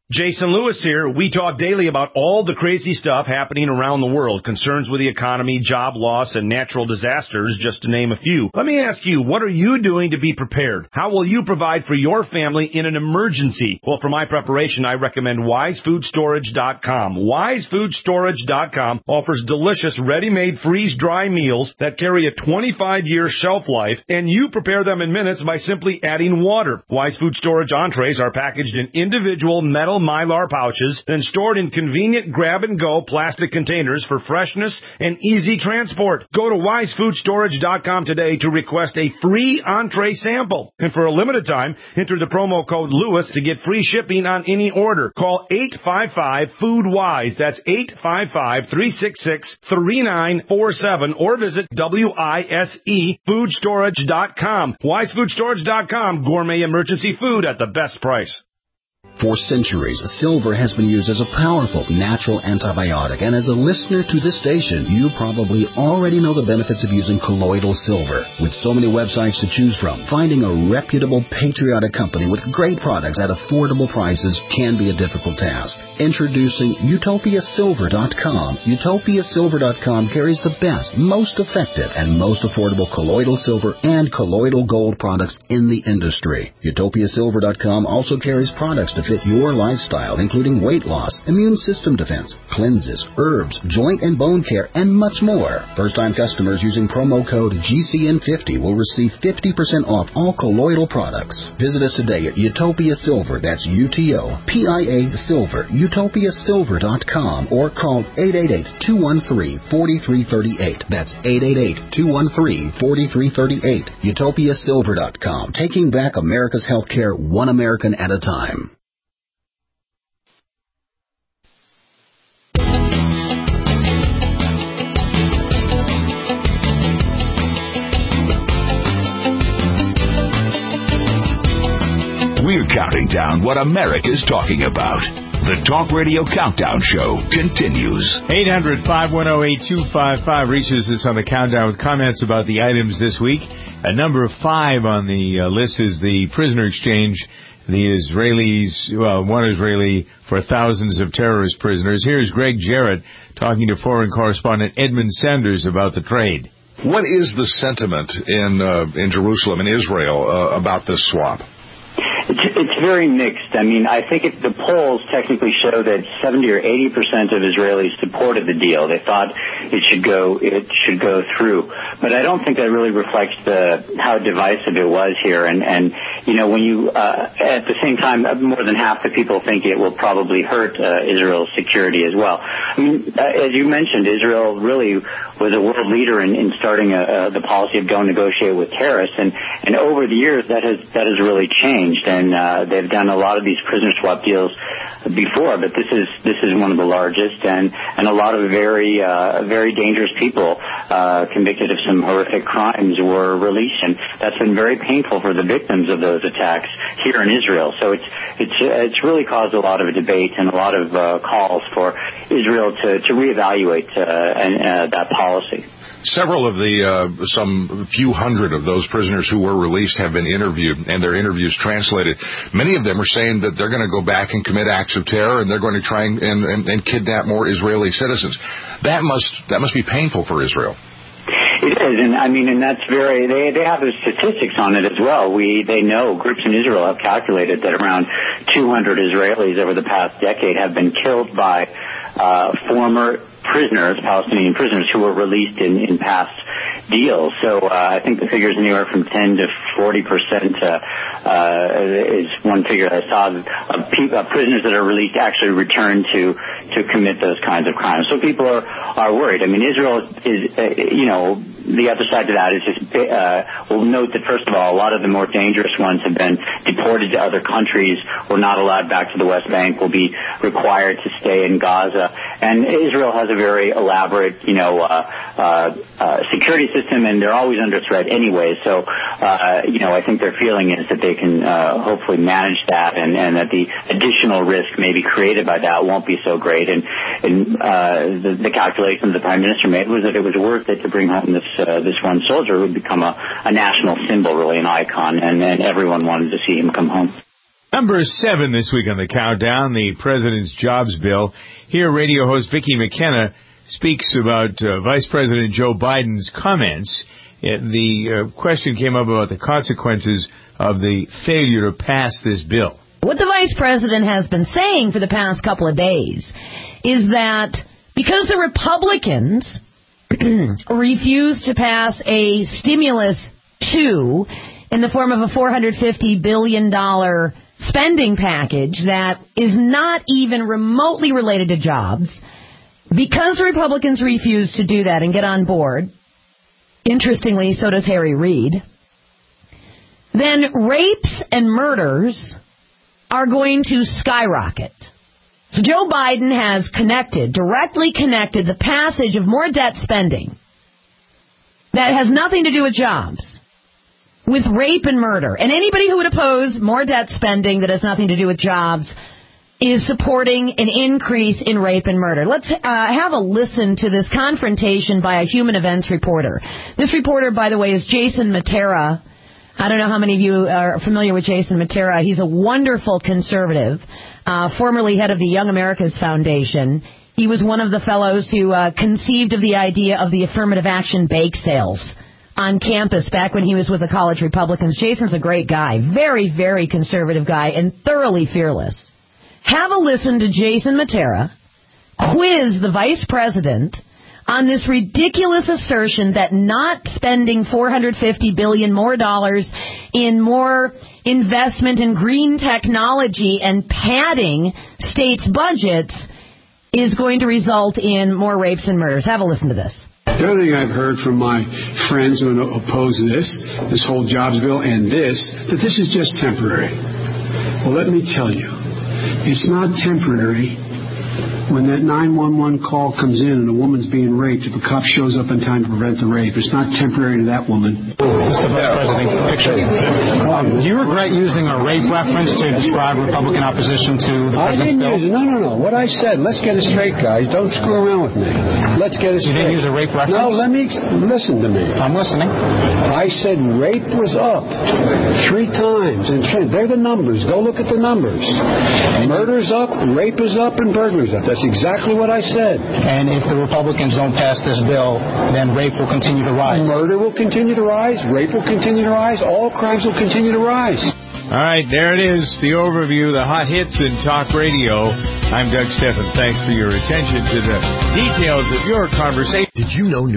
Jason Lewis here. We talk daily about all the crazy stuff happening around the world, concerns with the economy, job loss, and natural disasters, just to name a few. Let me ask you, what are you doing to be prepared? How will you provide for your family in an emergency? Well, for my preparation, I recommend wise food storage dot com. wise food storage dot com offers delicious ready-made freeze-dry meals that carry a twenty-five year shelf life, and you prepare them in minutes by simply adding water. Wise Food Storage entrees are packaged in individual metal Mylar pouches, then stored in convenient grab-and-go plastic containers for freshness and easy transport. Go to wise food storage dot com today to request a free entree sample. And for a limited time, enter the promo code Lewis to get free shipping on any order. Call eight five five, food wise. That's eight five five, three six six, three nine four seven or visit wise food storage dot com. wise food storage dot com. Gourmet emergency food at the best price. For centuries, silver has been used as a powerful natural antibiotic, and as a listener to this station, you probably already know the benefits of using colloidal silver. With so many websites to choose from, finding a reputable, patriotic company with great products at affordable prices can be a difficult task. Introducing utopia silver dot com. utopia silver dot com carries the best, most effective, and most affordable colloidal silver and colloidal gold products in the industry. utopia silver dot com also carries products to fit your lifestyle, including weight loss, immune system defense, cleanses, herbs, joint and bone care, and much more. First-time customers using promo code G C N fifty will receive fifty percent off all colloidal products. Visit us today at Utopia Silver, that's U T O P I A Silver, utopia silver dot com, or call eight eight eight, two one three, four three three eight. That's eight eight eight, two one three, four three three eight. utopia silver dot com, taking back America's healthcare one American at a time. We're counting down what America's talking about. The Talk Radio Countdown Show continues. eight hundred, five one zero, eight two five five reaches us on the countdown with comments about the items this week. At number five on the uh, list is the prisoner exchange. The Israelis, well, one Israeli for thousands of terrorist prisoners. Here's Greg Jarrett talking to foreign correspondent Edmund Sanders about the trade. What is the sentiment in uh, in Jerusalem, in Israel, uh, about this swap? It's, it's very mixed. I mean, I think it, the polls technically show that seventy or eighty percent of Israelis supported the deal. They thought it should go it should go through, but I don't think that really reflects the how divisive it was here. And and you know, when you uh, at the same time, more than half the people think it will probably hurt uh, Israel's security as well. I mean, uh, as you mentioned, Israel really was a world leader in, in starting a, uh, the policy of don't negotiate with terrorists, and and over the years that has that has really changed. And uh, they've done a lot of these prisoner swap deals before, but this is this is one of the largest, and, and a lot of very uh, very dangerous people uh, convicted of some horrific crimes were released, and that's been very painful for the victims of those attacks here in Israel. So it's it's it's really caused a lot of debate and a lot of uh, calls for Israel to to reevaluate uh, and, uh, that policy. Several of the, uh, some few hundred of those prisoners who were released have been interviewed, and their interviews translated. Many of them are saying that they're going to go back and commit acts of terror, and they're going to try and, and, and, and kidnap more Israeli citizens. That must that must be painful for Israel. It is, and I mean, and that's very. They they have the statistics on it as well. We they know groups in Israel have calculated that around two hundred Israelis over the past decade have been killed by uh, former prisoners, Palestinian prisoners, who were released in, in past deals. So uh, I think the figures anywhere from ten to forty percent uh, uh, is one figure I saw of pe- uh, prisoners that are released actually return to to commit those kinds of crimes. So people are are worried. I mean, Israel is, uh, you know, the other side to that is just, uh, we'll note that first of all, a lot of the more dangerous ones have been deported to other countries, were not allowed back to the West Bank, will be required to stay in Gaza. And Israel has a very elaborate, you know, uh, uh, uh, security system, and they're always under threat anyway. So, uh, you know, I think their feeling is that they can uh, hopefully manage that, and, and that the additional risk maybe created by that won't be so great. And, and uh, the, the calculation the Prime Minister made was that it was worth it to bring home this uh, this one soldier who would become a, a national symbol, really an icon, and, and everyone wanted to see him come home. Number seven this week on the countdown, the President's Jobs Bill. Here, radio host Vicki McKenna speaks about uh, Vice President Joe Biden's comments. It, the uh, question came up about the consequences of the failure to pass this bill. What the Vice President has been saying for the past couple of days is that because the Republicans refused to pass a stimulus two in the form of a four hundred fifty billion dollars spending package that is not even remotely related to jobs, because the Republicans refuse to do that and get on board, interestingly, so does Harry Reid, then rapes and murders are going to skyrocket. So Joe Biden has connected, directly connected the passage of more debt spending that has nothing to do with jobs with rape and murder. And anybody who would oppose more debt spending that has nothing to do with jobs is supporting an increase in rape and murder. Let's uh, have a listen to this confrontation by a human events reporter. This reporter, by the way, is Jason Matera. I don't know how many of you are familiar with Jason Matera. He's a wonderful conservative, uh, formerly head of the Young America's Foundation. He was one of the fellows who uh, conceived of the idea of the affirmative action bake sales on campus back when he was with the college Republicans. Jason's a great guy, very, very conservative guy, and thoroughly fearless. Have a listen to Jason Matera quiz the Vice President on this ridiculous assertion that not spending four hundred fifty billion dollars more dollars in more investment in green technology and padding states' budgets is going to result in more rapes and murders. Have a listen to this. The other thing I've heard from my friends who oppose this, this whole jobs bill and this, that this is just temporary. Well, let me tell you, it's not temporary when that nine one one call comes in and a woman's being raped, if a cop shows up in time to prevent the rape. It's not temporary to that woman. Mister Vice President, picture. Um, do you regret using a rape reference to describe Republican opposition to the President's bill? I didn't use it. No, no, no. What I said, let's get it straight, guys. Don't screw around with me. Let's get it you straight. You didn't use a rape reference? No, let me, listen to me. I'm listening. I said rape was up three times. And they're the numbers. Go look at the numbers. Murder's up, rape is up, and burglary's up. That's exactly what I said. And if the Republicans don't pass this bill, then rape will continue to rise. Murder will continue to rise. Rape will continue to rise. All crimes will continue to rise. All right, there it is, the overview, the hot hits in talk radio. I'm Doug Stephan. Thanks for your attention to the details of your conversation. Did you know